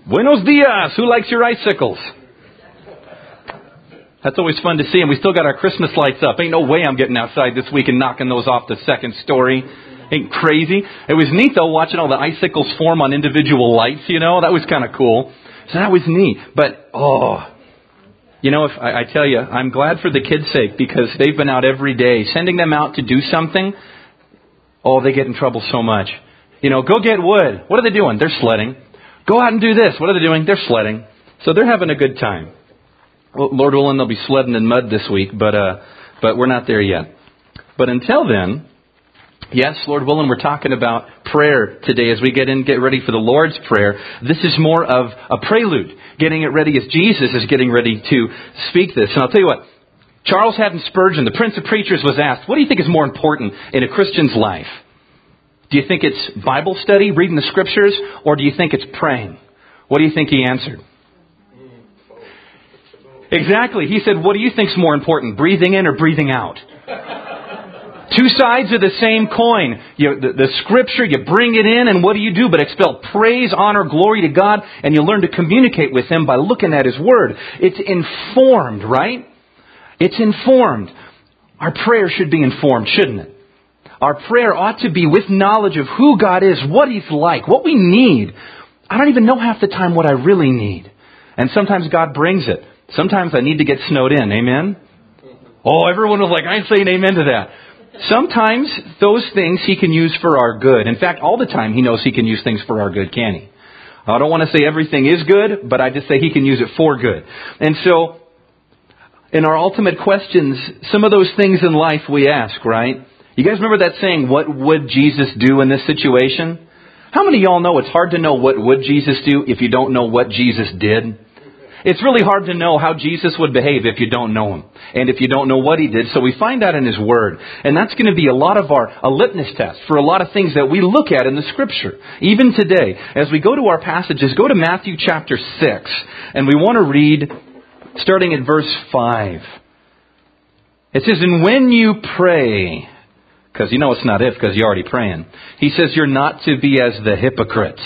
Buenos dias. Who likes your icicles? That's always fun to see. And we still got our Christmas lights up. Ain't no way I'm getting outside this week and knocking those off the second story. Ain't crazy. It was neat, though, watching all the icicles form on individual lights, you know. That was kind of cool. So that was neat. But, you know, if I tell you, I'm glad for the kids' sake because they've been out every day. Sending them out to do something, they get in trouble so much. You know, go get wood. What are they doing? They're sledding. Go out and do this. What are they doing? They're sledding. So they're having a good time. Well, Lord willing, they'll be sledding in mud this week, but we're not there yet. But until then, yes, Lord willing, we're talking about prayer today as we get ready for the Lord's Prayer. This is more of a prelude, getting it ready as Jesus is getting ready to speak this. And I'll tell you what, Charles Haddon Spurgeon, the Prince of Preachers, was asked, what do you think is more important in a Christian's life? Do you think it's Bible study, reading the Scriptures, or do you think it's praying? What do you think he answered? Exactly. He said, what do you think is more important, breathing in or breathing out? Two sides of the same coin. The Scripture, you bring it in, and what do you do but expel praise, honor, glory to God, and you learn to communicate with Him by looking at His Word. It's informed, right? It's informed. Our prayer should be informed, shouldn't it? Our prayer ought to be with knowledge of who God is, what He's like, what we need. I don't even know half the time what I really need. And sometimes God brings it. Sometimes I need to get snowed in. Amen? Everyone was like, I ain't saying amen to that. Sometimes those things He can use for our good. In fact, all the time He knows He can use things for our good, can He? I don't want to say everything is good, but I just say He can use it for good. And so, in our ultimate questions, some of those things in life we ask, right? You guys remember that saying, what would Jesus do in this situation? How many of y'all know it's hard to know what would Jesus do if you don't know what Jesus did? It's really hard to know how Jesus would behave if you don't know Him. And if you don't know what He did. So we find that in His Word. And that's going to be a litmus test for a lot of things that we look at in the Scripture. Even today, as we go to our passages, go to Matthew chapter 6. And we want to read, starting at verse 5. It says, and when you pray, because you know it's not if, because you're already praying. He says you're not to be as the hypocrites.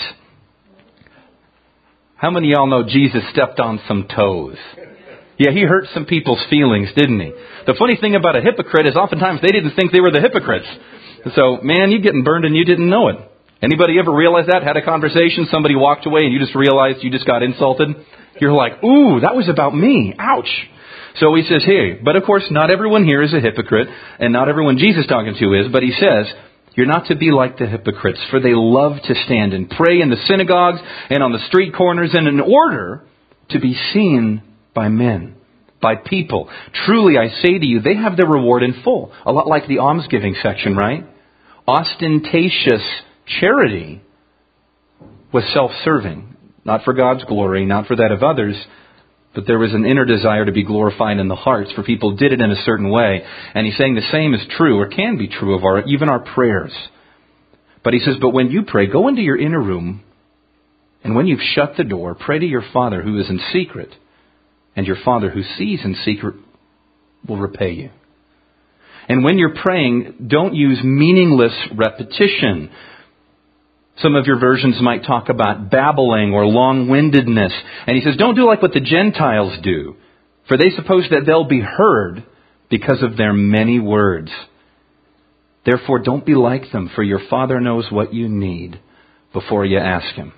How many of y'all know Jesus stepped on some toes? Yeah, He hurt some people's feelings, didn't He? The funny thing about a hypocrite is oftentimes they didn't think they were the hypocrites. So, man, you're getting burned and you didn't know it. Anybody ever realize that? Had a conversation, somebody walked away and you just realized you just got insulted? You're like, ooh, that was about me. Ouch. So He says, hey, but of course not everyone here is a hypocrite and not everyone Jesus talking to is, but He says, you're not to be like the hypocrites, for they love to stand and pray in the synagogues and on the street corners and in order to be seen by men, by people. Truly, I say to you, they have their reward in full. A lot like the almsgiving section, right? Ostentatious charity was self-serving, not for God's glory, not for that of others, but there was an inner desire to be glorified in the hearts, for people did it in a certain way. And He's saying the same is true, or can be true, of even our prayers. But He says, but when you pray, go into your inner room, and when you've shut the door, pray to your Father who is in secret, and your Father who sees in secret will repay you. And when you're praying, don't use meaningless repetition. Some of your versions might talk about babbling or long-windedness. And He says, don't do like what the Gentiles do, for they suppose that they'll be heard because of their many words. Therefore, don't be like them, for your Father knows what you need before you ask Him.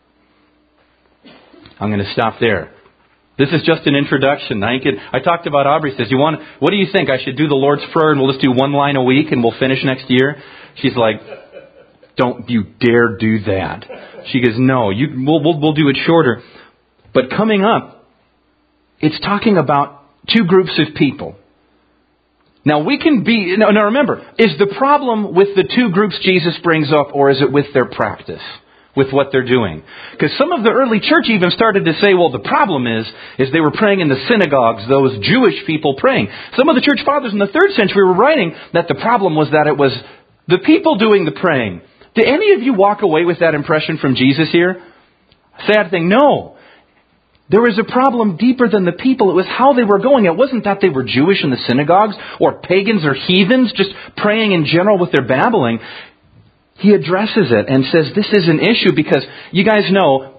I'm going to stop there. This is just an introduction. I talked about Aubrey says, what do you think? I should do the Lord's Prayer and we'll just do one line a week and we'll finish next year? She's like, don't you dare do that. She goes, no, we'll do it shorter. But coming up, it's talking about two groups of people. Now now remember, is the problem with the two groups Jesus brings up, or is it with their practice, with what they're doing? Because some of the early church even started to say, well, the problem is they were praying in the synagogues, those Jewish people praying. Some of the church fathers in the 3rd century were writing that the problem was that it was the people doing the praying. Did any of you walk away with that impression from Jesus here? Sad thing, no. There was a problem deeper than the people. It was how they were going. It wasn't that they were Jewish in the synagogues or pagans or heathens just praying in general with their babbling. He addresses it and says this is an issue because you guys know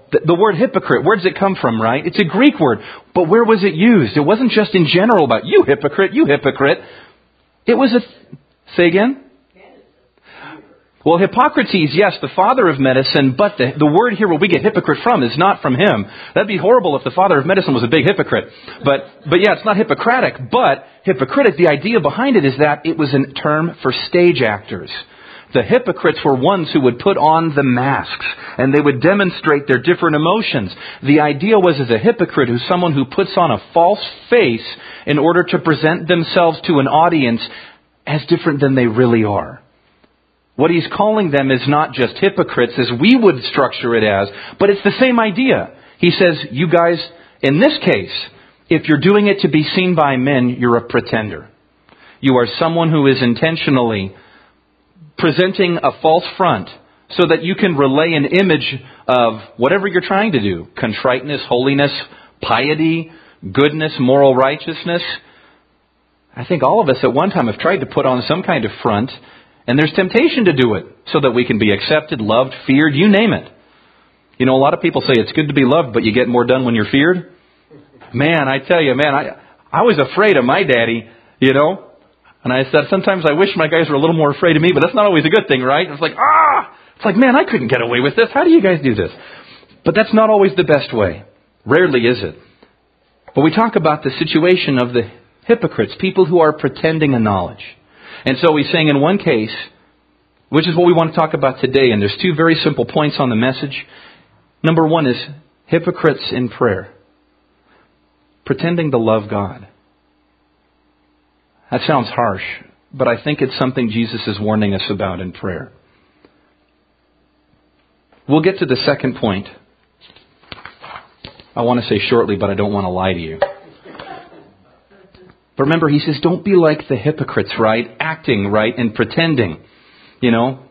The word hypocrite, where does it come from, right? It's a Greek word. But where was it used? It wasn't just in general about, you hypocrite, you hypocrite. It was say again? Well, Hippocrates, yes, the father of medicine, but the word here where we get hypocrite from is not from him. That'd be horrible if the father of medicine was a big hypocrite. But yeah, it's not Hippocratic, but hypocritic, the idea behind it is that it was a term for stage actors. The hypocrites were ones who would put on the masks, and they would demonstrate their different emotions. The idea was as a hypocrite who's someone who puts on a false face in order to present themselves to an audience as different than they really are. What he's calling them is not just hypocrites as we would structure it as, but it's the same idea. He says, you guys, in this case, if you're doing it to be seen by men, you're a pretender. You are someone who is intentionally presenting a false front so that you can relay an image of whatever you're trying to do. Contriteness, holiness, piety, goodness, moral righteousness. I think all of us at one time have tried to put on some kind of front. And there's temptation to do it so that we can be accepted, loved, feared, you name it. You know, a lot of people say it's good to be loved, but you get more done when you're feared. Man, I tell you, I was afraid of my daddy, you know. And I said, sometimes I wish my guys were a little more afraid of me, but that's not always a good thing, right? It's like, man, I couldn't get away with this. How do you guys do this? But that's not always the best way. Rarely is it. But we talk about the situation of the hypocrites, people who are pretending a knowledge. And so he's saying in one case, which is what we want to talk about today, and there's two very simple points on the message. Number one is hypocrites in prayer. Pretending to love God. That sounds harsh, but I think it's something Jesus is warning us about in prayer. We'll get to the second point. I want to say shortly, but I don't want to lie to you. But remember, he says, don't be like the hypocrites, right? Acting, right? And pretending. You know?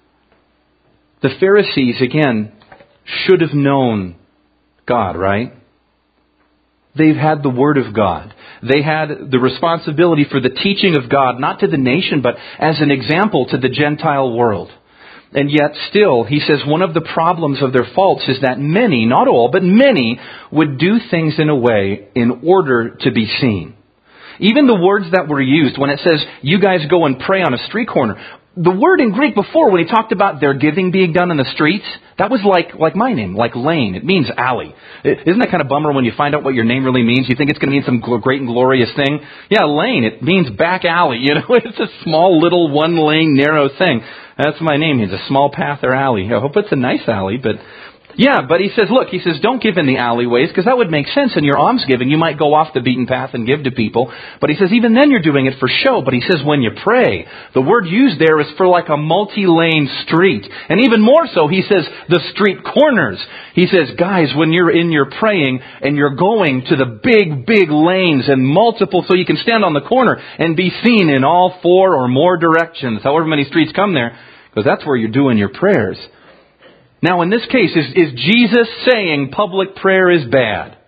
The Pharisees, again, should have known God, right? They've had the Word of God. They had the responsibility for the teaching of God, not to the nation, but as an example to the Gentile world. And yet still, he says, one of the problems of their faults is that many, not all, but many, would do things in a way in order to be seen. Even the words that were used when it says, you guys go and pray on a street corner. The word in Greek before, when he talked about their giving being done in the streets, that was like my name, like Lane. It means alley. Isn't that kind of bummer when you find out what your name really means? You think it's going to mean some great and glorious thing? Yeah, Lane, it means back alley. You know, it's a small little one lane narrow thing. That's my name. It's a small path or alley. I hope it's a nice alley, but... Yeah, but he says, don't give in the alleyways, because that would make sense in your almsgiving. You might go off the beaten path and give to people. But he says, even then you're doing it for show. But he says, when you pray, the word used there is for like a multi-lane street. And even more so, he says, the street corners. He says, guys, when you're in your praying and you're going to the big lanes and multiple, so you can stand on the corner and be seen in all four or more directions, however many streets come there, because that's where you're doing your prayers. Now, in this case, is Jesus saying public prayer is bad?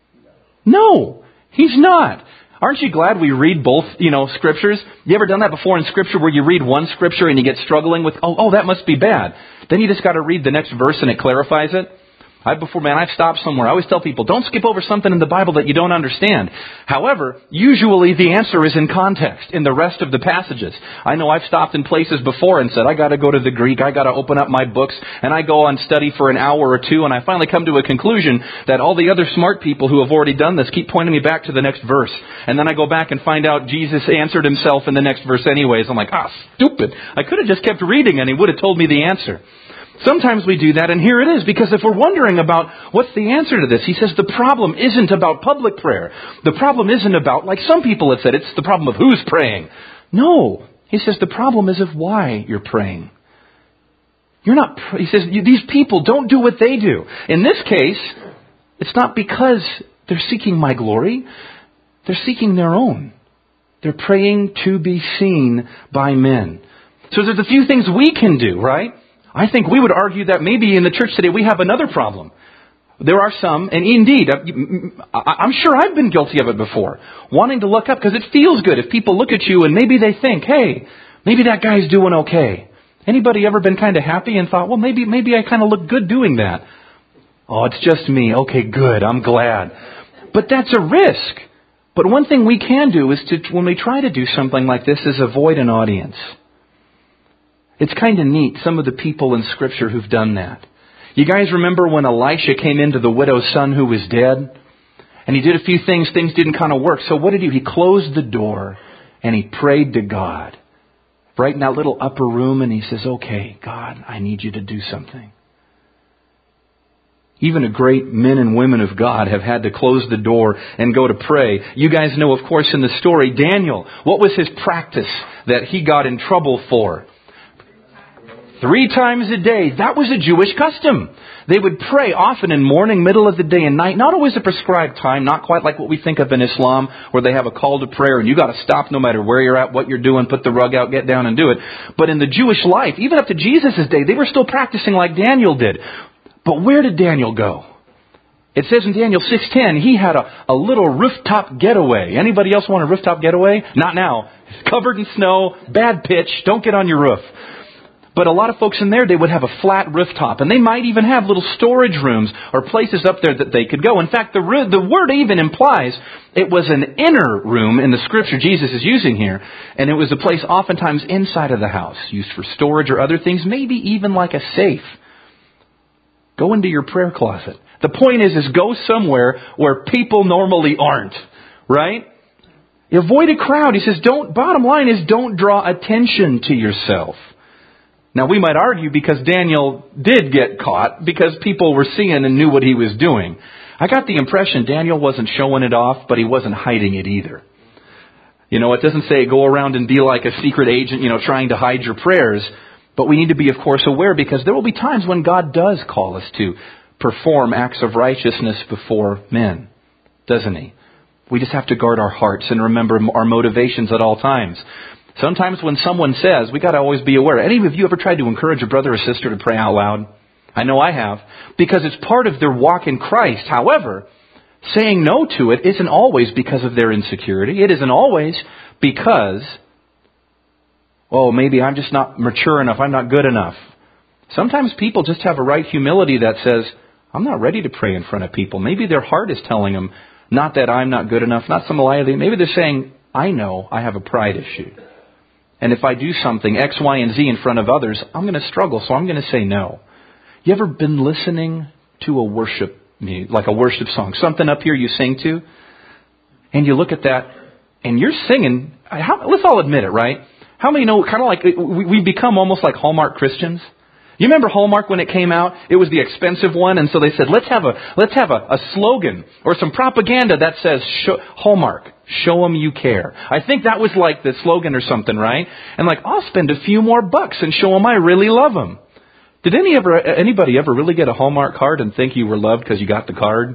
No, he's not. Aren't you glad we read both, scriptures? You ever done that before in Scripture where you read one scripture and you get struggling with, that must be bad. Then you just got to read the next verse and it clarifies it? I've stopped somewhere. I always tell people, don't skip over something in the Bible that you don't understand. However, usually the answer is in context in the rest of the passages. I know I've stopped in places before and said, I got to go to the Greek. I got to open up my books, and I go on study for an hour or two, and I finally come to a conclusion that all the other smart people who have already done this keep pointing me back to the next verse. And then I go back and find out Jesus answered himself in the next verse anyways. I'm like, stupid. I could have just kept reading and he would have told me the answer. Sometimes we do that, and here it is, because if we're wondering about what's the answer to this, he says the problem isn't about public prayer. The problem isn't about, like some people have said, it's the problem of who's praying. No, he says the problem is of why you're praying. He says, these people don't do what they do. In this case, it's not because they're seeking my glory. They're seeking their own. They're praying to be seen by men. So there's a few things we can do, right? I think we would argue that maybe in the church today we have another problem. There are some, and indeed, I'm sure I've been guilty of it before, wanting to look up because it feels good if people look at you and maybe they think, hey, maybe that guy's doing okay. Anybody ever been kind of happy and thought, well, maybe I kind of look good doing that? Oh, it's just me. Okay, good. I'm glad. But that's a risk. But one thing we can do is when we try to do something like this is avoid an audience. It's kind of neat, some of the people in Scripture who've done that. You guys remember when Elisha came into the widow's son who was dead? And he did a few things didn't kind of work. So what did he do? He closed the door and he prayed to God. Right in that little upper room, and he says, okay, God, I need you to do something. Even a great men and women of God have had to close the door and go to pray. You guys know, of course, in the story, Daniel, what was his practice that he got in trouble for? 3 times a day. That was a Jewish custom. They would pray often in morning, middle of the day, and night. Not always a prescribed time, not quite like what we think of in Islam, where they have a call to prayer and you got to stop no matter where you're at, what you're doing, put the rug out, get down and do it. But in the Jewish life, even up to Jesus' day, they were still practicing like Daniel did. But where did Daniel go? It says in Daniel 6:10, he had a little rooftop getaway. Anybody else want a rooftop getaway? Not now. It's covered in snow, bad pitch, don't get on your roof. But a lot of folks in their day would have a flat rooftop. And they might even have little storage rooms or places up there that they could go. In fact, the word even implies it was an inner room in the Scripture Jesus is using here. And it was a place oftentimes inside of the house, used for storage or other things, maybe even like a safe. Go into your prayer closet. The point is go somewhere where people normally aren't. Right? Avoid a crowd. He says, bottom line is don't draw attention to yourself. Now, we might argue because Daniel did get caught because people were seeing and knew what he was doing. I got the impression Daniel wasn't showing it off, but he wasn't hiding it either. You know, it doesn't say go around and be like a secret agent, trying to hide your prayers. But we need to be, of course, aware because there will be times when God does call us to perform acts of righteousness before men, doesn't He? We just have to guard our hearts and remember our motivations at all times. Sometimes when someone says, we got to always be aware. Any of you ever tried to encourage a brother or sister to pray out loud? I know I have. Because it's part of their walk in Christ. However, saying no to it isn't always because of their insecurity. It isn't always because, maybe I'm just not mature enough. I'm not good enough. Sometimes people just have a right humility that says, I'm not ready to pray in front of people. Maybe their heart is telling them, not that I'm not good enough, not some lie. Maybe they're saying, I know I have a pride issue. And if I do something X, Y, and Z in front of others, I'm going to struggle, so I'm going to say no. You ever been listening to a worship song, something up here you sing to, and you look at that, and you're singing, let's all admit it, right? How many know, kind of like, we become almost like Hallmark Christians? You remember Hallmark when it came out? It was the expensive one, and so they said, let's have a slogan or some propaganda that says, Hallmark, show them you care. I think that was like the slogan or something, right? And I'll spend a few more bucks and show them I really love them. Did anybody ever really get a Hallmark card and think you were loved because you got the card?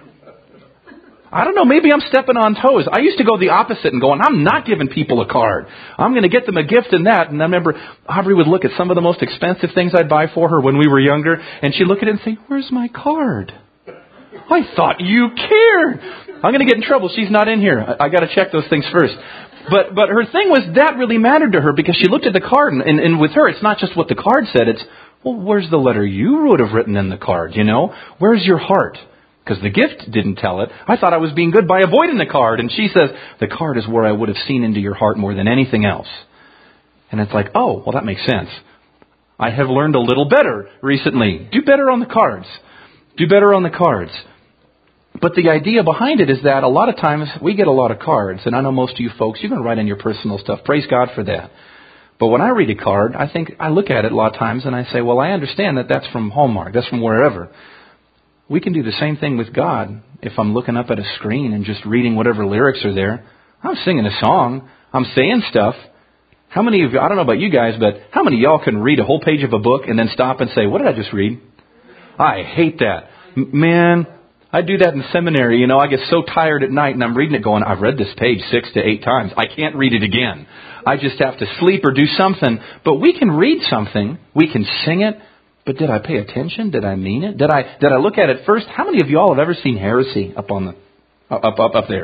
I don't know, maybe I'm stepping on toes. I used to go the opposite and going, I'm not giving people a card. I'm going to get them a gift in that. And I remember Aubrey would look at some of the most expensive things I'd buy for her when we were younger, and she'd look at it and say, where's my card? I thought you cared. I'm going to get in trouble. She's not in here. I got to check those things first. But her thing was that really mattered to her because she looked at the card, and with her, it's not just what the card said. It's, where's the letter you would have written in the card, Where's your heart? Because the gift didn't tell it. I thought I was being good by avoiding the card. And she says, the card is where I would have seen into your heart more than anything else. And it's like, that makes sense. I have learned a little better recently. Do better on the cards. Do better on the cards. But the idea behind it is that a lot of times we get a lot of cards. And I know most of you folks, you can write in your personal stuff. Praise God for that. But when I read a card, I look at it a lot of times and I say, I understand that that's from Hallmark. That's from wherever. We can do the same thing with God. If I'm looking up at a screen and just reading whatever lyrics are there, I'm singing a song. I'm saying stuff. How many of you, I don't know about you guys, but how many of y'all can read a whole page of a book and then stop and say, what did I just read? I hate that. Man, I do that in seminary. I get so tired at night and I'm reading it going, I've read this page 6 to 8 times. I can't read it again. I just have to sleep or do something. But we can read something. We can sing it. But did I pay attention? Did I mean it? Did I look at it first? How many of y'all have ever seen Heresy up there?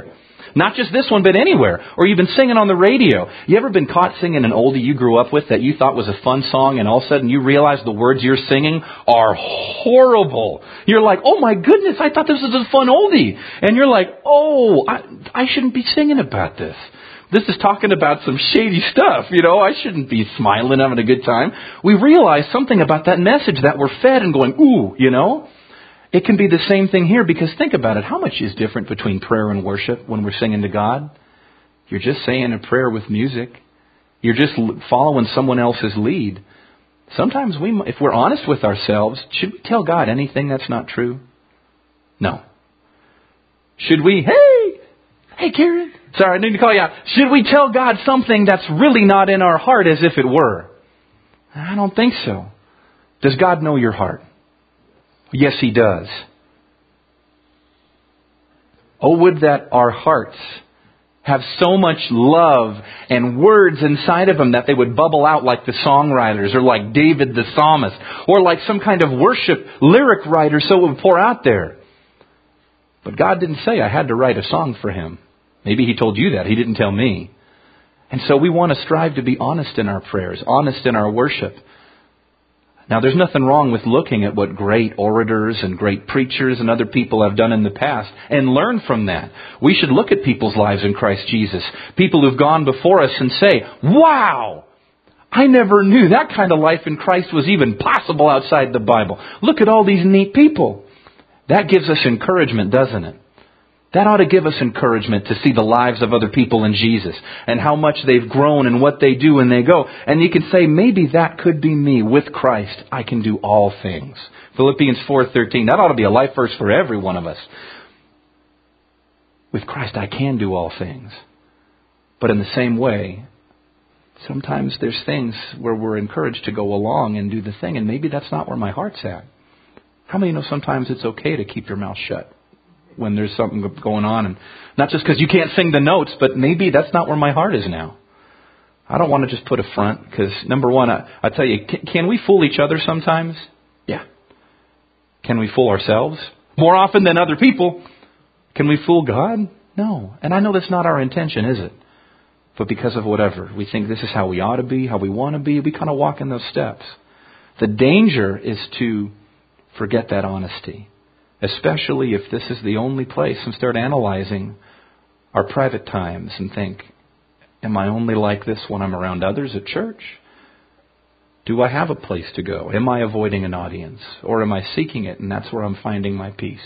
Not just this one, but anywhere. Or you've been singing on the radio. You ever been caught singing an oldie you grew up with that you thought was a fun song, and all of a sudden you realize the words you're singing are horrible? You're like, oh my goodness, I thought this was a fun oldie. And you're like, oh, I shouldn't be singing about this. This is talking about some shady stuff, I shouldn't be smiling, having a good time. We realize something about that message that we're fed and going, ooh, It can be the same thing here, because think about it. How much is different between prayer and worship when we're singing to God? You're just saying a prayer with music. You're just following someone else's lead. Sometimes if we're honest with ourselves, should we tell God anything that's not true? No. Should we, hey Karen, sorry, I need to call you out. Should we tell God something that's really not in our heart as if it were? I don't think so. Does God know your heart? Yes, He does. Oh, would that our hearts have so much love and words inside of them that they would bubble out like the songwriters, or like David the psalmist, or like some kind of worship lyric writer, so it would pour out there. But God didn't say I had to write a song for Him. Maybe He told you that. He didn't tell me. And so we want to strive to be honest in our prayers, honest in our worship. Now, there's nothing wrong with looking at what great orators and great preachers and other people have done in the past and learn from that. We should look at people's lives in Christ Jesus, people who've gone before us, and say, wow, I never knew that kind of life in Christ was even possible outside the Bible. Look at all these neat people. That gives us encouragement, doesn't it? That ought to give us encouragement to see the lives of other people in Jesus and how much they've grown and what they do when they go. And you can say, maybe that could be me. With Christ, I can do all things. Philippians 4:13. That ought to be a life verse for every one of us. With Christ, I can do all things. But in the same way, sometimes there's things where we're encouraged to go along and do the thing, and maybe that's not where my heart's at. How many know sometimes it's okay to keep your mouth shut when there's something going on? And not just because you can't sing the notes, but maybe that's not where my heart is now. I don't want to just put a front, because number one, I tell you, can we fool each other sometimes? Yeah. Can we fool ourselves? More often than other people. Can we fool God? No. And I know that's not our intention, is it? But because of whatever, we think this is how we ought to be, how we want to be, we kind of walk in those steps. The danger is to forget that honesty, especially if this is the only place, and start analyzing our private times and think, am I only like this when I'm around others at church? Do I have a place to go? Am I avoiding an audience? Or am I seeking it and that's where I'm finding my peace?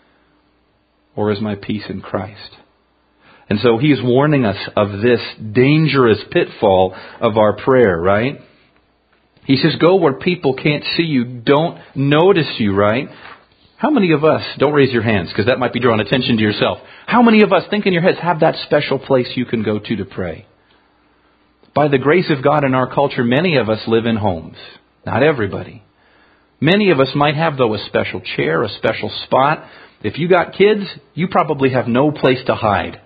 Or is my peace in Christ? And so He's warning us of this dangerous pitfall of our prayer, right? He says, go where people can't see you, don't notice you, right? How many of us, don't raise your hands because that might be drawing attention to yourself. How many of us, think in your heads, have that special place you can go to pray? By the grace of God in our culture, many of us live in homes. Not everybody. Many of us might have, though, a special chair, a special spot. If you got kids, you probably have no place to hide.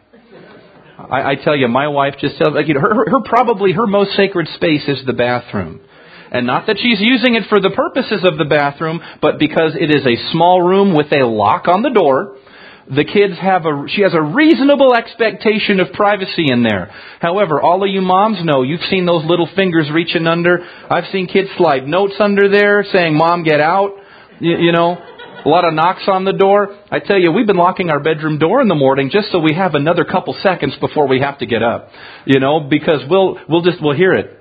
I tell you, my wife just tells, her most sacred space is the bathroom. And not that she's using it for the purposes of the bathroom, but because it is a small room with a lock on the door. The kids she has a reasonable expectation of privacy in there. However, all of you moms know, you've seen those little fingers reaching under. I've seen kids slide notes under there saying, Mom, get out. A lot of knocks on the door. I tell you, we've been locking our bedroom door in the morning just so we have another couple seconds before we have to get up. Because we'll hear it.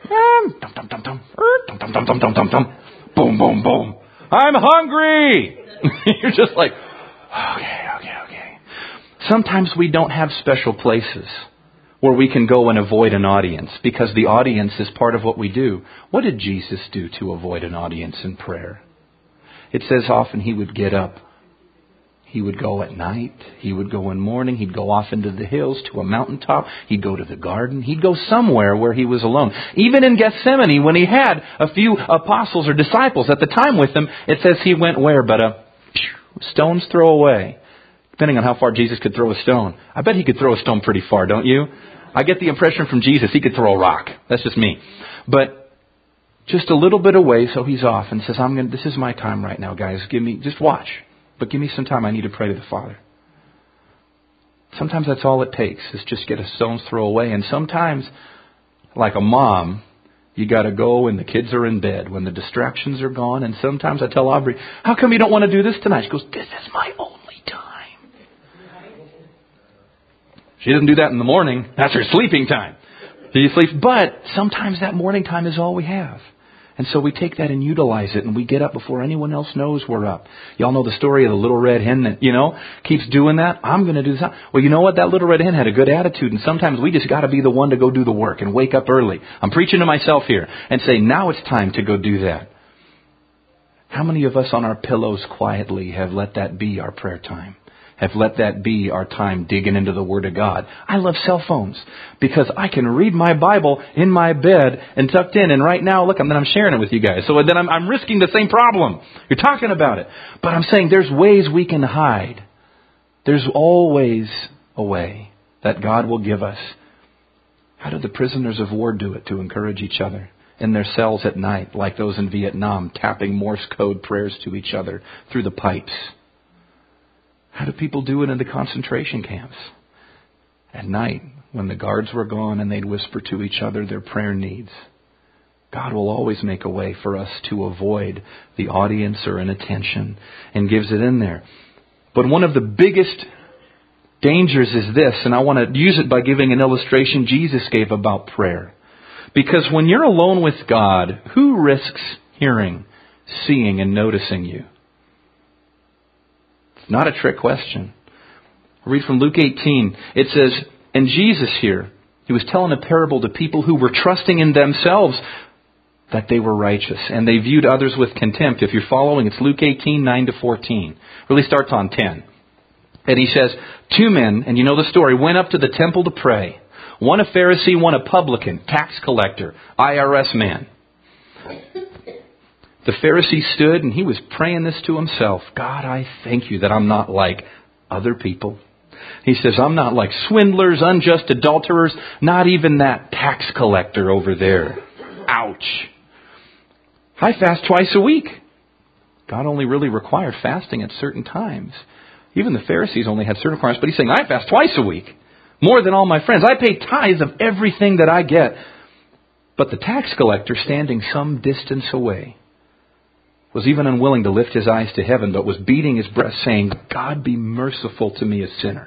Boom, boom, boom. I'm hungry. You're just like, okay. Sometimes we don't have special places where we can go and avoid an audience because the audience is part of what we do. What did Jesus do to avoid an audience in prayer? It says often He would get up. He would go at night. He would go in morning. He'd go off into the hills to a mountaintop. He'd go to the garden. He'd go somewhere where He was alone. Even in Gethsemane, when He had a few apostles or disciples at the time with Him, it says He went where? But a stone's throw away. Depending on how far Jesus could throw a stone. I bet He could throw a stone pretty far, don't you? I get the impression from Jesus He could throw a rock. That's just me. But just a little bit away, so He's off and says, this is my time right now, guys. Just watch. But give me some time. I need to pray to the Father. Sometimes that's all it takes, is just get a stone's throw away. And sometimes, like a mom, you got to go when the kids are in bed, when the distractions are gone. And sometimes I tell Aubrey, how come you don't want to do this tonight? She goes, this is my only time. She doesn't do that in the morning. That's her sleeping time. She sleeps. But sometimes that morning time is all we have. And so we take that and utilize it, and we get up before anyone else knows we're up. Y'all know the story of the little red hen that, keeps doing that. I'm going to do that. Well, you know what? That little red hen had a good attitude, and sometimes we just got to be the one to go do the work and wake up early. I'm preaching to myself here and say, now it's time to go do that. How many of us on our pillows quietly have let that be our prayer time? Have let that be our time digging into the Word of God. I love cell phones because I can read my Bible in my bed and tucked in. And right now, look, I'm sharing it with you guys. So then I'm risking the same problem. You're talking about it. But I'm saying there's ways we can hide. There's always a way that God will give us. How did the prisoners of war do it to encourage each other? In their cells at night, like those in Vietnam, tapping Morse code prayers to each other through the pipes. How do people do it in the concentration camps? At night, when the guards were gone and they'd whisper to each other their prayer needs. God will always make a way for us to avoid the audience or inattention and gives it in there. But one of the biggest dangers is this, and I want to use it by giving an illustration Jesus gave about prayer. Because when you're alone with God, who risks hearing, seeing, and noticing you? Not a trick question. I'll read from Luke 18. It says, and Jesus here, he was telling a parable to people who were trusting in themselves that they were righteous. And they viewed others with contempt. If you're following, it's Luke 18, 9-14. Really starts on 10. And he says, 2 men, and you know the story, went up to the temple to pray. One a Pharisee, one a publican, tax collector, IRS man. The Pharisee stood and he was praying this to himself. God, I thank you that I'm not like other people. He says, I'm not like swindlers, unjust adulterers, not even that tax collector over there. Ouch. I fast twice a week. God only really required fasting at certain times. Even the Pharisees only had certain requirements, but he's saying, I fast twice a week. More than all my friends. I pay tithes of everything that I get. But the tax collector, standing some distance away, was even unwilling to lift his eyes to heaven, but was beating his breast, saying, God, be merciful to me, a sinner.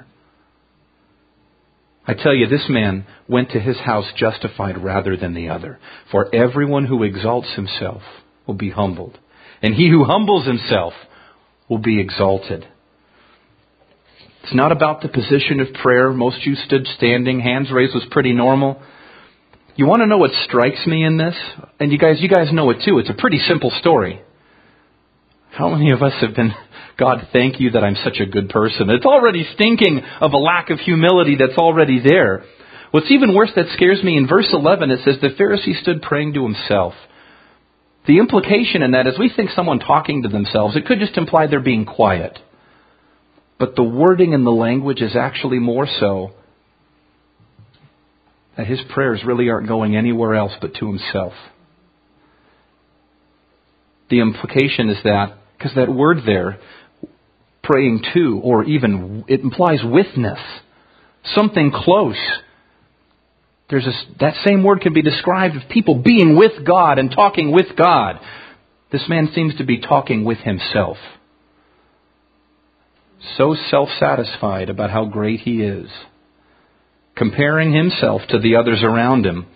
I tell you, this man went to his house justified rather than the other. For everyone who exalts himself will be humbled, and he who humbles himself will be exalted. It's not about the position of prayer. Most of you stood standing. Hands raised was pretty normal. You want to know what strikes me in this? And you guys know it too. It's a pretty simple story. How many of us have been, God, thank you that I'm such a good person? It's already stinking of a lack of humility that's already there. What's even worse that scares me, in verse 11, it says, the Pharisee stood praying to himself. The implication in that is we think someone talking to themselves, it could just imply they're being quiet. But the wording in the language is actually more so that his prayers really aren't going anywhere else but to himself. The implication is that, because that word there, praying to, or even, it implies witness. Something close. That same word can be described of people being with God and talking with God. This man seems to be talking with himself. So self-satisfied about how great he is. Comparing himself to the others around him.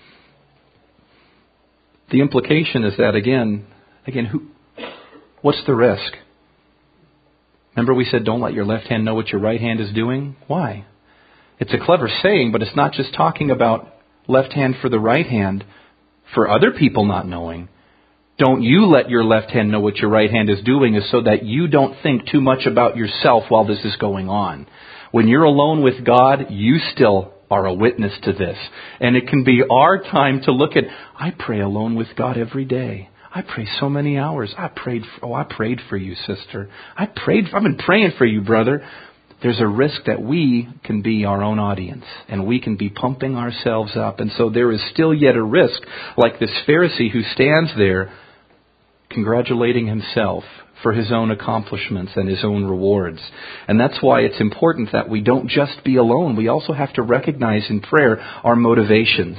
The implication is that, again, what's the risk? Remember we said don't let your left hand know what your right hand is doing? Why? It's a clever saying, but it's not just talking about left hand for the right hand for other people not knowing. Don't you let your left hand know what your right hand is doing, is so that you don't think too much about yourself while this is going on. When you're alone with God, you still are a witness to this. And it can be our time to look at, I pray alone with God every day. I pray so many hours. I prayed for you, sister. I've been praying for you, brother. There's a risk that we can be our own audience and we can be pumping ourselves up. And so there is still yet a risk, like this Pharisee who stands there congratulating himself for his own accomplishments and his own rewards. And that's why it's important that we don't just be alone. We also have to recognize in prayer our motivations.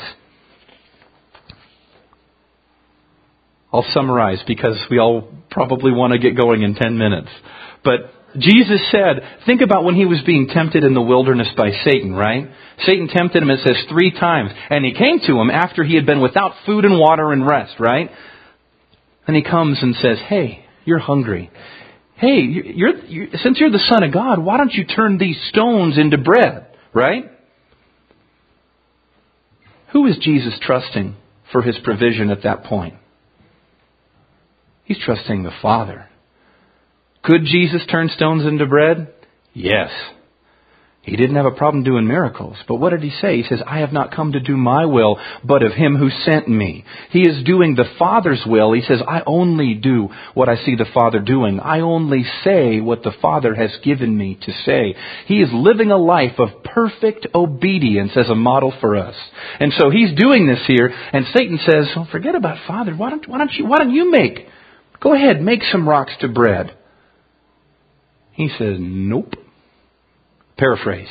I'll summarize because we all probably want to get going in 10 minutes. But Jesus said, think about when he was being tempted in the wilderness by Satan, right? Satan tempted him, it says, 3 times. And he came to him after he had been without food and water and rest, right? And he comes and says, hey, you're hungry. Hey, since you're the Son of God, why don't you turn these stones into bread, right? Who is Jesus trusting for his provision at that point? He's trusting the Father. Could Jesus turn stones into bread? Yes. He didn't have a problem doing miracles. But what did he say? He says, I have not come to do my will, but of him who sent me. He is doing the Father's will. He says, I only do what I see the Father doing. I only say what the Father has given me to say. He is living a life of perfect obedience as a model for us. And so he's doing this here, and Satan says, oh, forget about Father. Why don't you go ahead, make some rocks to bread. He says, nope. Paraphrase.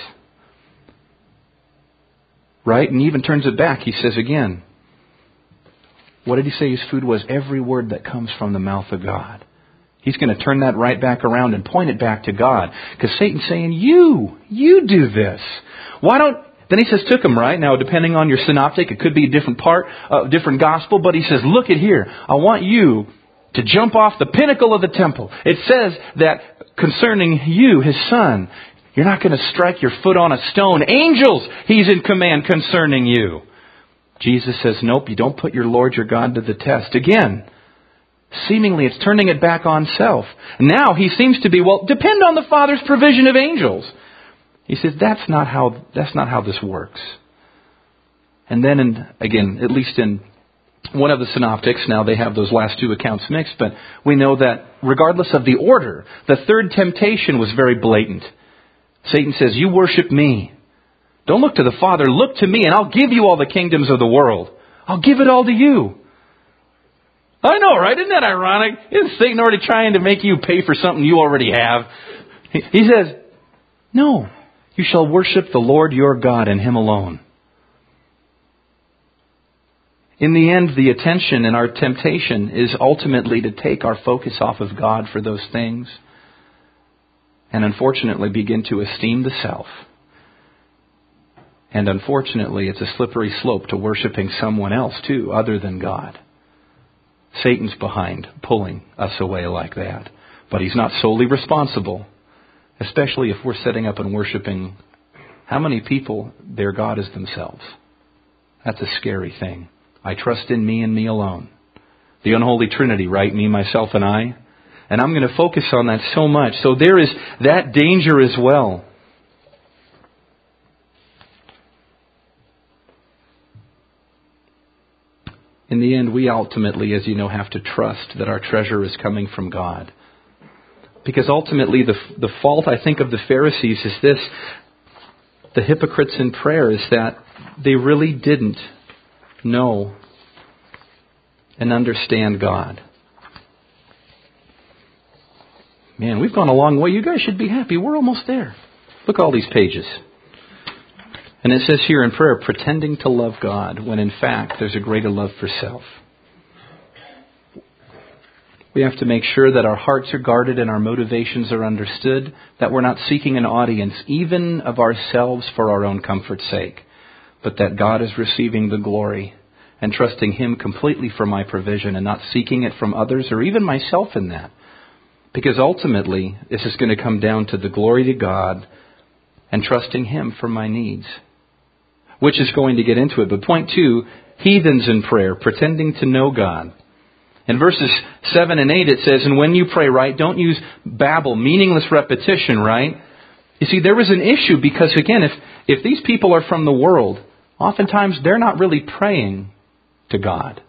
Right? And he even turns it back. He says again, what did he say his food was? Every word that comes from the mouth of God. He's going to turn that right back around and point it back to God. Because Satan's saying, you do this. Then he says, took him, right? Now, depending on your synoptic, it could be a different part, different gospel. But he says, look at here. I want you to jump off the pinnacle of the temple. It says that concerning you, his son, you're not going to strike your foot on a stone. Angels, he's in command concerning you. Jesus says, nope, you don't put your Lord, your God to the test. Again, seemingly it's turning it back on self. Now he seems to be, depend on the Father's provision of angels. He says, that's not how this works. And then, again, at least in one of the synoptics, now they have those last 2 accounts mixed, but we know that regardless of the order, the third temptation was very blatant. Satan says, you worship me. Don't look to the Father. Look to me and I'll give you all the kingdoms of the world. I'll give it all to you. I know, right? Isn't that ironic? Isn't Satan already trying to make you pay for something you already have? He says, no, you shall worship the Lord your God and him alone. In the end, the attention and our temptation is ultimately to take our focus off of God for those things. And unfortunately begin to esteem the self. And unfortunately, it's a slippery slope to worshiping someone else too, other than God. Satan's behind pulling us away like that. But he's not solely responsible, especially if we're setting up and worshiping how many people their God is themselves. That's a scary thing. I trust in me and me alone. The unholy Trinity, right? Me, myself, and I. And I'm going to focus on that so much. So there is that danger as well. In the end, we ultimately, as you know, have to trust that our treasure is coming from God. Because ultimately, the fault, I think, of the Pharisees is this. The hypocrites in prayer is that they really didn't know and understand God. Man, we've gone a long way. You guys should be happy. We're almost there. Look at all these pages. And it says here in prayer, pretending to love God, when in fact there's a greater love for self. We have to make sure that our hearts are guarded and our motivations are understood, that we're not seeking an audience, even of ourselves for our own comfort's sake, but that God is receiving the glory and trusting him completely for my provision and not seeking it from others or even myself in that. Because ultimately, this is going to come down to the glory to God and trusting him for my needs. Which is going to get into it. But point 2, heathens in prayer, pretending to know God. In verses 7 and 8 it says, and when you pray, right, don't use babble, meaningless repetition, right? You see, there was an issue because, again, if these people are from the world, oftentimes they're not really praying to God.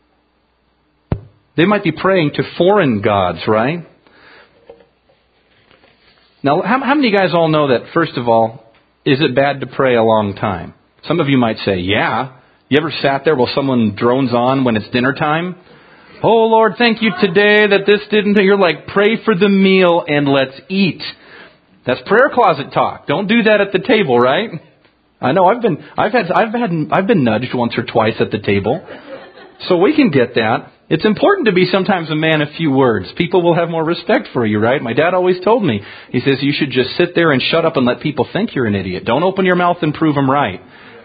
They might be praying to foreign gods, right? Now, how many of you guys all know that, first of all, is it bad to pray a long time? Some of you might say, yeah. You ever sat there while someone drones on when it's dinner time? Oh, Lord, thank you today that this didn't... You're like, pray for the meal and let's eat. That's prayer closet talk. Don't do that at the table, right? I know I've been nudged once or twice at the table. So we can get that. It's important to be sometimes a man of few words. People will have more respect for you, right? My dad always told me, he says, you should just sit there and shut up and let people think you're an idiot. Don't open your mouth and prove them right.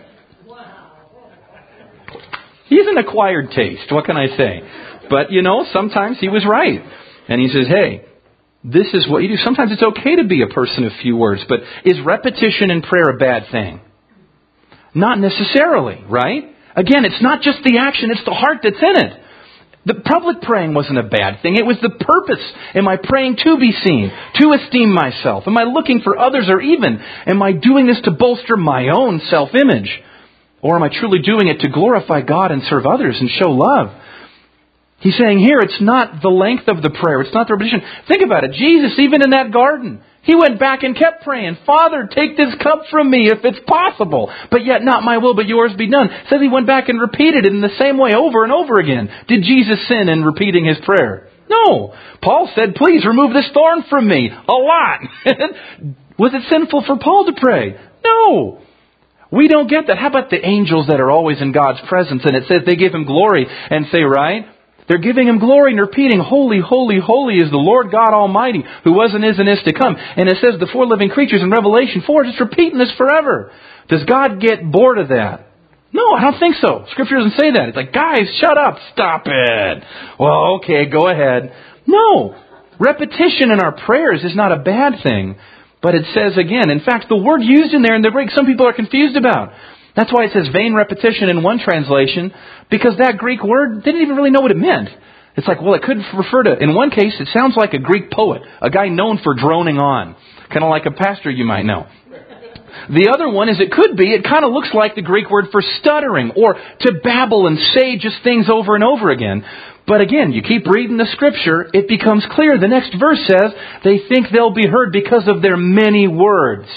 He's an acquired taste. What can I say? But, sometimes he was right. And he says, hey, this is what you do. Sometimes it's okay to be a person of few words. But is repetition in prayer a bad thing? Not necessarily, right? Again, it's not just the action, it's the heart that's in it. The public praying wasn't a bad thing. It was the purpose. Am I praying to be seen, to esteem myself? Am I looking for others, or even am I doing this to bolster my own self-image? Or am I truly doing it to glorify God and serve others and show love? He's saying here, it's not the length of the prayer. It's not the repetition. Think about it. Jesus, even in that garden, He went back and kept praying, Father, take this cup from me if it's possible. But yet not my will, but yours be done. It says He went back and repeated it in the same way over and over again. Did Jesus sin in repeating His prayer? No. Paul said, please remove this thorn from me. A lot. Was it sinful for Paul to pray? No. We don't get that. How about the angels that are always in God's presence? And it says they give Him glory and say, right? They're giving Him glory and repeating, holy, holy, holy is the Lord God Almighty, who was and is to come. And it says the four living creatures in Revelation 4 just repeating this forever. Does God get bored of that? No, I don't think so. Scripture doesn't say that. It's like, guys, shut up. Stop it. Well, okay, go ahead. No. Repetition in our prayers is not a bad thing. But it says again, in fact, the word used in there in the Greek, some people are confused about. That's why it says vain repetition in one translation, because that Greek word, they didn't even really know what it meant. It's like, well, it could refer to, in one case, it sounds like a Greek poet, a guy known for droning on, kind of like a pastor you might know. The other one is it could be, it kind of looks like the Greek word for stuttering, or to babble and say just things over and over again. But again, you keep reading the Scripture, it becomes clear. The next verse says, they think they'll be heard because of their many words.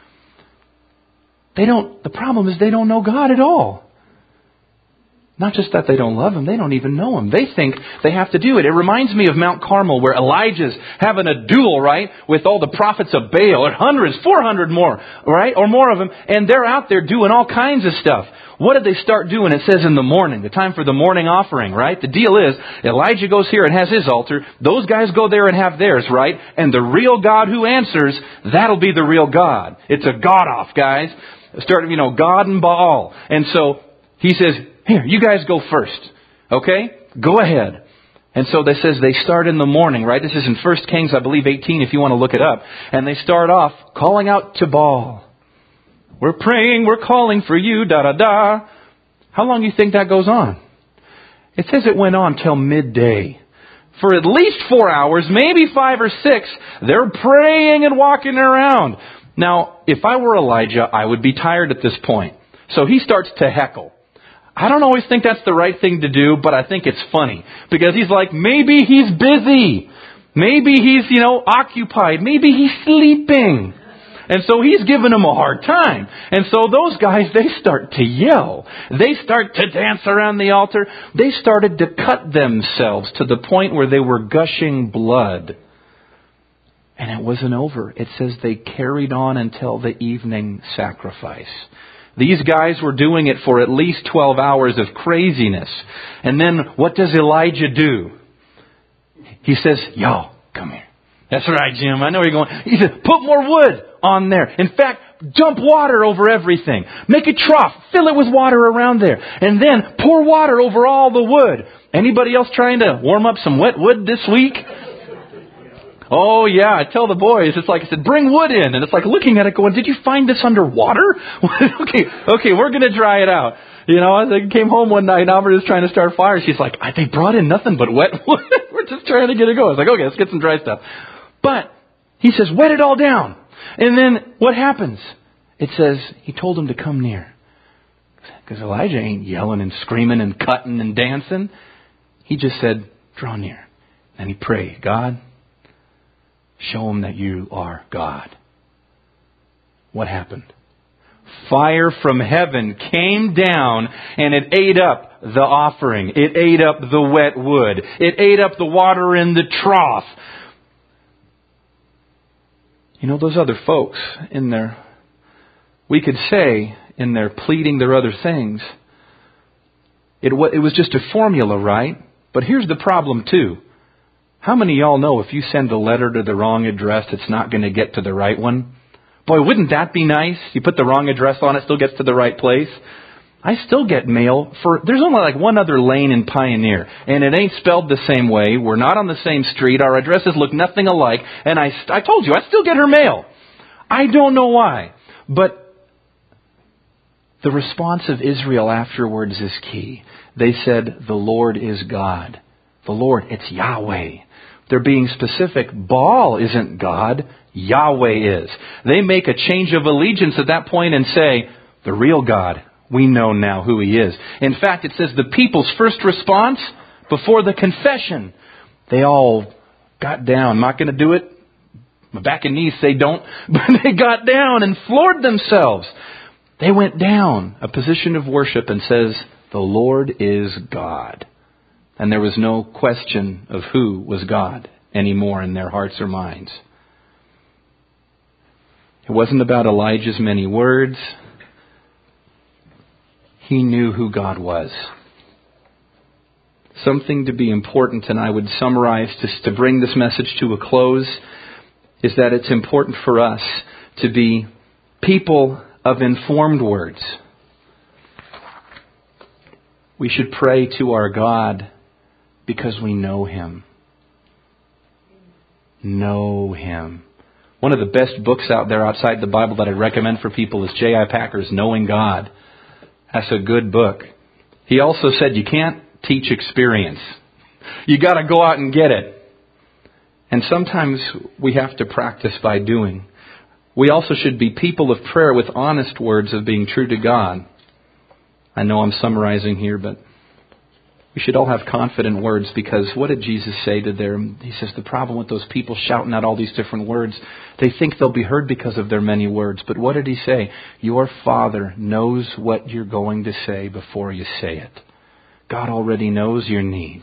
The problem is they don't know God at all. Not just that they don't love Him, they don't even know Him. They think they have to do it. It reminds me of Mount Carmel, where Elijah's having a duel, right, with all the prophets of Baal, or hundreds, 400 more, right, or more of them, and they're out there doing all kinds of stuff. What did they start doing? It says in the morning, the time for the morning offering, right? The deal is, Elijah goes here and has his altar. Those guys go there and have theirs, right? And the real God who answers, that'll be the real God. It's a God-off, guys. Start, God and Baal. And so he says, here, you guys go first. Okay? Go ahead. And so it says they start in the morning, right? This is in 1 Kings, I believe, 18, if you want to look it up. And they start off calling out to Baal. We're praying, we're calling for you, da-da-da. How long do you think that goes on? It says it went on till midday. For at least 4 hours, maybe 5 or 6, they're praying and walking around. Now, if I were Elijah, I would be tired at this point. So he starts to heckle. I don't always think that's the right thing to do, but I think it's funny. Because he's like, maybe he's busy. Maybe he's, occupied. Maybe he's sleeping. And so he's giving them a hard time. And so those guys, they start to yell. They start to dance around the altar. They started to cut themselves to the point where they were gushing blood. And it wasn't over. It says they carried on until the evening sacrifice. These guys were doing it for at least 12 hours of craziness. And then what does Elijah do? He says, yo, come here. That's right, Jim. I know where you're going. He says, put more wood on there. In fact, dump water over everything. Make a trough. Fill it with water around there. And then pour water over all the wood. Anybody else trying to warm up some wet wood this week? Oh, yeah. I tell the boys, it's like I said, bring wood in. And it's like looking at it going, did you find this underwater? okay, we're going to dry it out. I came home one night and Albert was trying to start fire. She's like, they brought in nothing but wet wood. We're just trying to get it going. I was like, okay, let's get some dry stuff. But he says, wet it all down. And then what happens? It says he told him to come near. Because Elijah ain't yelling and screaming and cutting and dancing. He just said, draw near. And he prayed, God, show him that you are God. What happened? Fire from heaven came down and it ate up the offering. It ate up the wet wood. It ate up the water in the trough. You know, those other folks in there, we could say in their pleading their other things, it was just a formula, right? But here's the problem too. How many of y'all know if you send a letter to the wrong address, it's not going to get to the right one? Boy, wouldn't that be nice? You put the wrong address on, it still gets to the right place. I still get mail there's only like one other lane in Pioneer, and it ain't spelled the same way. We're not on the same street. Our addresses look nothing alike, and I told you, I still get her mail. I don't know why, but the response of Israel afterwards is key. They said, the Lord is God. The Lord, it's Yahweh. They're being specific. Baal isn't God. Yahweh is. They make a change of allegiance at that point and say, the real God, we know now who He is. In fact, it says the people's first response before the confession, they all got down. I'm not going to do it. My back and knees say don't. But they got down and floored themselves. They went down a position of worship and says, the Lord is God. And there was no question of who was God anymore in their hearts or minds. It wasn't about Elijah's many words. He knew who God was. Something to be important, and I would summarize to bring this message to a close, is that it's important for us to be people of informed words. We should pray to our God because we know Him. Know Him. One of the best books out there outside the Bible that I recommend for people is J.I. Packer's Knowing God. That's a good book. He also said you can't teach experience. You got to go out and get it. And sometimes we have to practice by doing. We also should be people of prayer with honest words of being true to God. I know I'm summarizing here, but we should all have confident words, because what did Jesus say to them? He says the problem with those people shouting out all these different words, they think they'll be heard because of their many words. But what did He say? Your Father knows what you're going to say before you say it. God already knows your needs.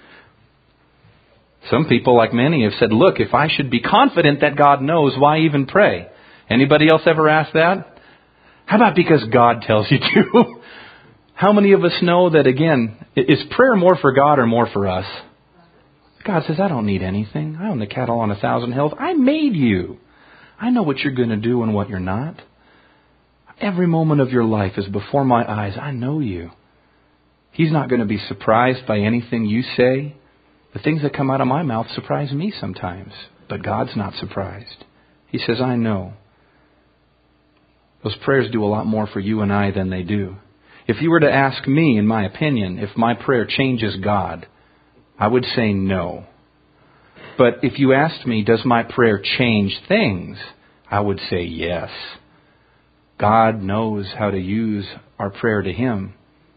Some people, like many, have said, look, if I should be confident that God knows, why even pray? Anybody else ever ask that? How about because God tells you to? How many of us know that, again, is prayer more for God or more for us? God says, I don't need anything. I own the cattle on 1,000 hills. I made you. I know what you're going to do and what you're not. Every moment of your life is before my eyes. I know you. He's not going to be surprised by anything you say. The things that come out of my mouth surprise me sometimes, but God's not surprised. He says, I know. Those prayers do a lot more for you and I than they do. If you were to ask me, in my opinion, if my prayer changes God, I would say no. But if you asked me, does my prayer change things? I would say yes. God knows how to use our prayer to Him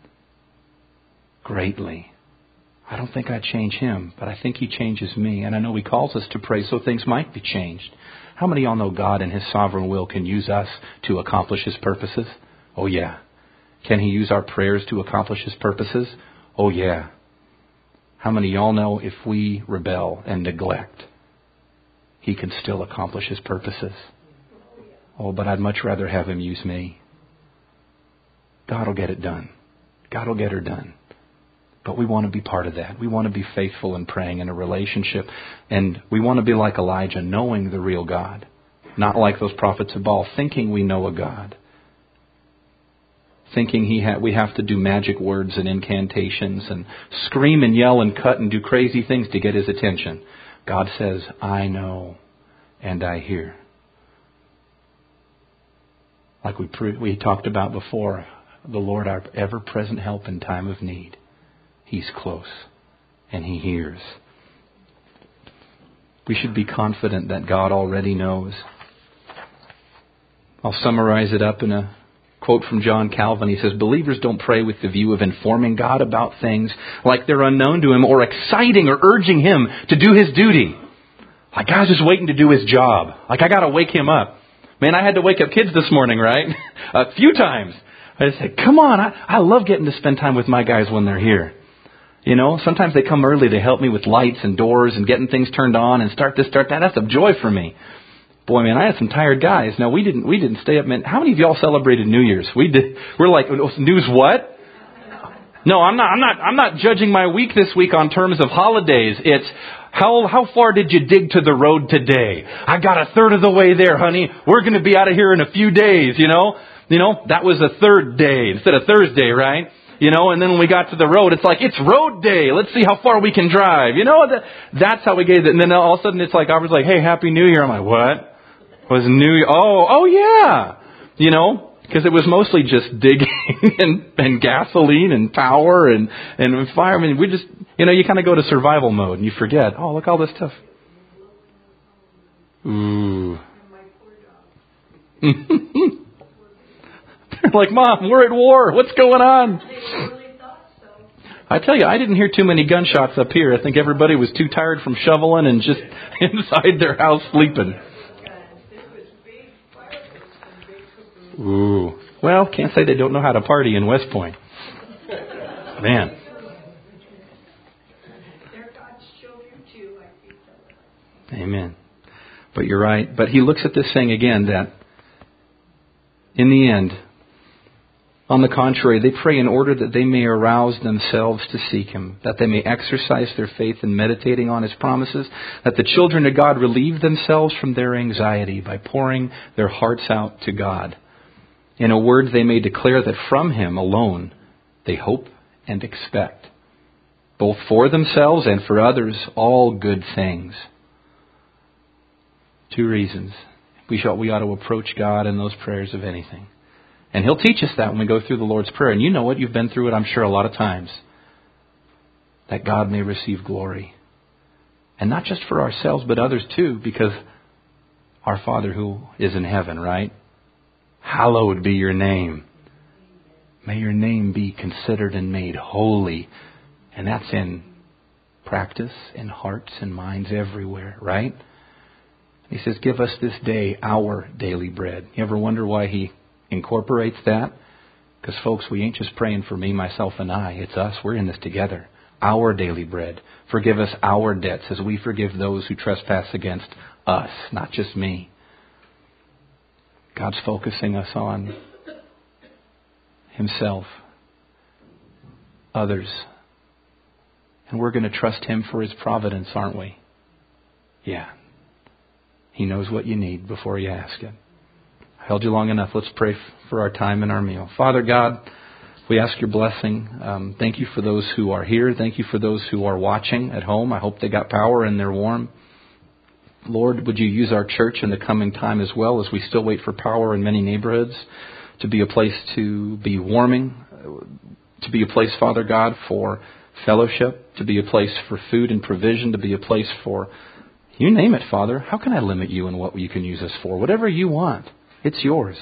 greatly. I don't think I change Him, but I think He changes me. And I know He calls us to pray so things might be changed. How many of y'all know God in His sovereign will can use us to accomplish His purposes? Oh yeah. Can He use our prayers to accomplish His purposes? Oh yeah. How many of y'all know if we rebel and neglect, He can still accomplish His purposes? Oh, but I'd much rather have Him use me. God will get it done. God will get her done. But we want to be part of that. We want to be faithful in praying in a relationship. And we want to be like Elijah, knowing the real God. Not like those prophets of Baal, thinking we know a God. Thinking we have to do magic words and incantations and scream and yell and cut and do crazy things to get His attention. God says, I know and I hear. Like we talked about before, the Lord, our ever-present help in time of need. He's close and He hears. We should be confident that God already knows. I'll summarize it up in a quote from John Calvin. He says, believers don't pray with the view of informing God about things like they're unknown to Him or exciting or urging Him to do His duty. Like God's just waiting to do His job. Like I got to wake Him up. Man, I had to wake up kids this morning, right? A few times. I just said, come on, I love getting to spend time with my guys when they're here. You know, sometimes they come early to help me with lights and doors and getting things turned on and start this, start that. That's a joy for me. Boy, man, I had some tired guys. Now, we didn't stay up. Man, how many of y'all celebrated New Year's? We did. We're like, news what? No, I'm not judging my week this week on terms of holidays. It's how far did you dig to the road today? I got a third of the way there, honey. We're going to be out of here in a few days, you know. You know, that was a third day instead of Thursday, right? You know, and then when we got to the road, it's like, it's road day. Let's see how far we can drive. You know, that's how we gave it. And then all of a sudden it's like, I was like, hey, Happy New Year. I'm like, what? Was New Year? Oh yeah. You know, because it was mostly just digging and gasoline and power and fire. I mean, we just, you know, you kind of go to survival mode and you forget, oh, look, all this stuff. Ooh. They're like, Mom, we're at war. What's going on? I tell you, I didn't hear too many gunshots up here. I think everybody was too tired from shoveling and just inside their house sleeping. Ooh. Well, can't say they don't know how to party in West Point. Man. Amen. But you're right. But he looks at this thing again that in the end, on the contrary, they pray in order that they may arouse themselves to seek Him, that they may exercise their faith in meditating on His promises, that the children of God relieve themselves from their anxiety by pouring their hearts out to God. In a word, they may declare that from Him alone they hope and expect, both for themselves and for others, all good things. 2 reasons. We ought to approach God in those prayers of anything. And He'll teach us that when we go through the Lord's Prayer. And you know it. You've been through it, I'm sure, a lot of times. That God may receive glory. And not just for ourselves, but others too. Because our Father who is in heaven, right? Hallowed be your name. May your name be considered and made holy. And that's in practice, in hearts and minds everywhere, right? He says, give us this day our daily bread. You ever wonder why He incorporates that? Because folks, we ain't just praying for me, myself, and I. It's us. We're in this together. Our daily bread. Forgive us our debts as we forgive those who trespass against us, not just me. God's focusing us on Himself, others. And we're going to trust Him for His providence, aren't we? Yeah. He knows what you need before you ask it. I held you long enough. Let's pray for our time and our meal. Father God, we ask your blessing. Thank you for those who are here. Thank you for those who are watching at home. I hope they got power and they're warm. Lord, would you use our church in the coming time as well as we still wait for power in many neighborhoods to be a place to be warming, to be a place, Father God, for fellowship, to be a place for food and provision, to be a place for, you name it, Father. How can I limit you in what you can use us for? Whatever you want, it's yours.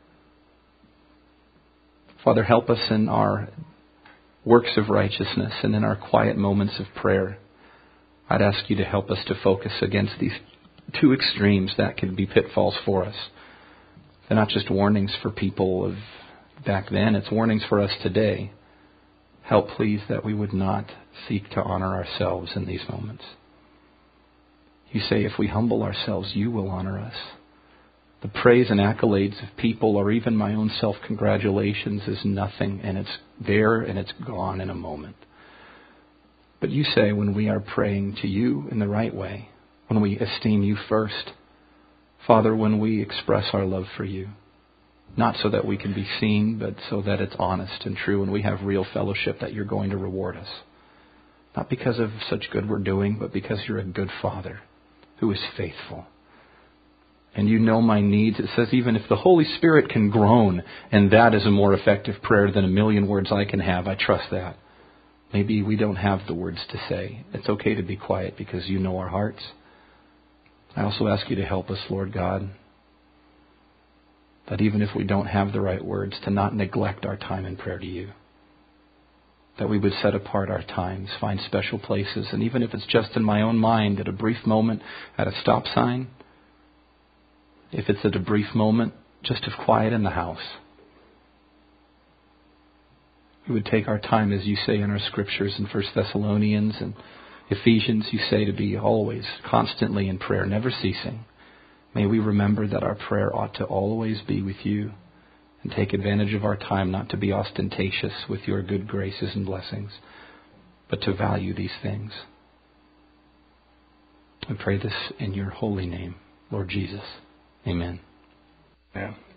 Father, help us in our works of righteousness and in our quiet moments of prayer. I'd ask you to help us to focus against these 2 extremes that can be pitfalls for us. They're not just warnings for people of back then. It's warnings for us today. Help, please, that we would not seek to honor ourselves in these moments. You say if we humble ourselves, you will honor us. The praise and accolades of people or even my own self-congratulations is nothing, and it's there and it's gone in a moment. But you say when we are praying to you in the right way, when we esteem you first, Father, when we express our love for you, not so that we can be seen, but so that it's honest and true and we have real fellowship, that you're going to reward us. Not because of such good we're doing, but because you're a good Father who is faithful. And you know my needs. It says even if the Holy Spirit can groan, and that is a more effective prayer than a million words I can have, I trust that. Maybe we don't have the words to say. It's okay to be quiet because you know our hearts. I also ask you to help us, Lord God, that even if we don't have the right words, to not neglect our time in prayer to you. That we would set apart our times, find special places, and even if it's just in my own mind, at a brief moment, at a stop sign, if it's at a brief moment, just of quiet in the house. We would take our time, as you say in our scriptures in 1 Thessalonians and Ephesians, you say to be always, constantly in prayer, never ceasing. May we remember that our prayer ought to always be with you, and take advantage of our time not to be ostentatious with your good graces and blessings, but to value these things. I pray this in your holy name, Lord Jesus. Amen. Yeah.